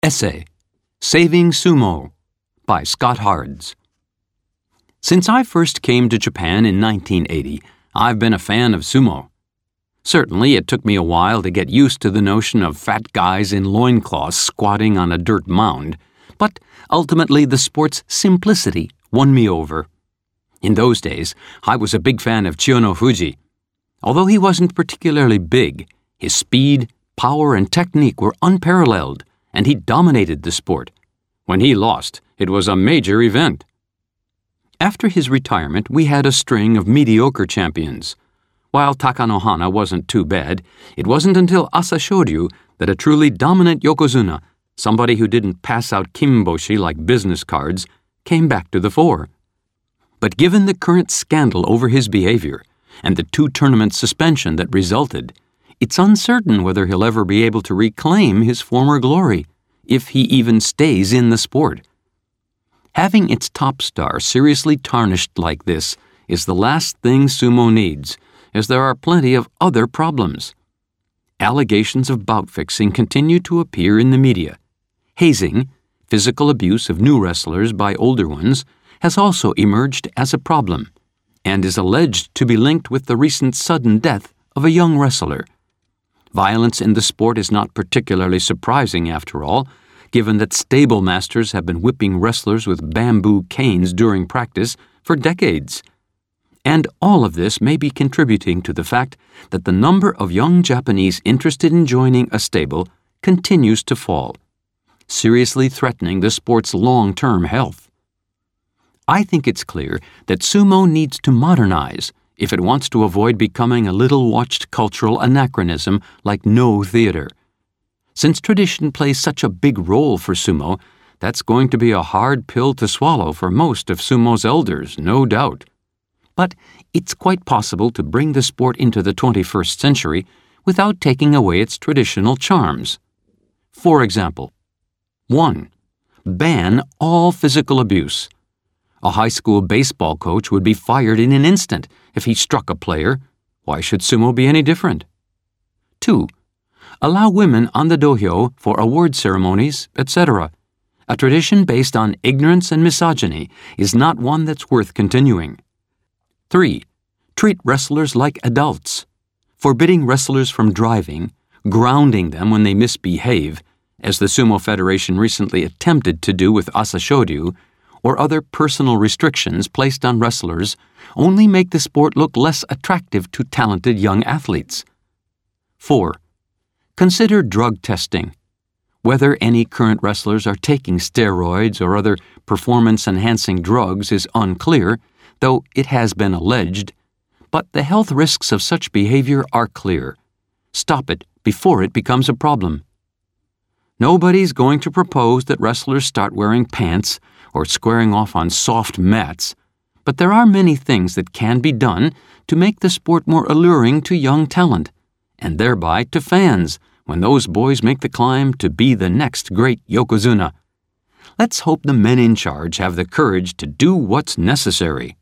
Essay, Saving Sumo, by Scott Hards. Since I first came to Japan in 1980, I've been a fan of sumo. Certainly, it took me a while to get used to the notion of fat guys in loincloths squatting on a dirt mound, but ultimately the sport's simplicity won me over. In those days, I was a big fan of Chiyonofuji. Although he wasn't particularly big, his speed, power, and technique were unparalleled, and he dominated the sport. When he lost, it was a major event. After his retirement, we had a string of mediocre champions. While Takanohana wasn't too bad, it wasn't until Asashoryu that a truly dominant yokozuna, somebody who didn't pass out kimboshi like business cards, came back to the fore. But given the current scandal over his behavior and the 2-tournament suspension that resulted, it's uncertain whether he'll ever be able to reclaim his former glory, if he even stays in the sport. Having its top star seriously tarnished like this is the last thing sumo needs, as there are plenty of other problems. Allegations of bout fixing continue to appear in the media. Hazing, physical abuse of new wrestlers by older ones, has also emerged as a problem, and is alleged to be linked with the recent sudden death of a young wrestler. Violence in the sport is not particularly surprising after all, given that stable masters have been whipping wrestlers with bamboo canes during practice for decades. And all of this may be contributing to the fact that the number of young Japanese interested in joining a stable continues to fall, seriously threatening the sport's long-term health. I think it's clear that sumo needs to modernize if it wants to avoid becoming a little-watched cultural anachronism like no theater. Since tradition plays such a big role for sumo, that's going to be a hard pill to swallow for most of sumo's elders, no doubt. But it's quite possible to bring the sport into the 21st century without taking away its traditional charms. For example, 1. Ban all physical abuse. A high school baseball coach would be fired in an instant if he struck a player. Why should sumo be any different? 2. Allow women on the dohyo for award ceremonies, etc. A tradition based on ignorance and misogyny is not one that's worth continuing. 3. Treat wrestlers like adults. Forbidding wrestlers from driving, grounding them when they misbehave, as the Sumo Federation recently attempted to do with Asashoryu, or other personal restrictions placed on wrestlers only make the sport look less attractive to talented young athletes. 4. Consider drug testing. Whether any current wrestlers are taking steroids or other performance-enhancing drugs is unclear, though it has been alleged, but the health risks of such behavior are clear. Stop it before it becomes a problem. Nobody's going to propose that wrestlers start wearing pants or squaring off on soft mats, but there are many things that can be done to make the sport more alluring to young talent, and thereby to fans when those boys make the climb to be the next great yokozuna. Let's hope the men in charge have the courage to do what's necessary.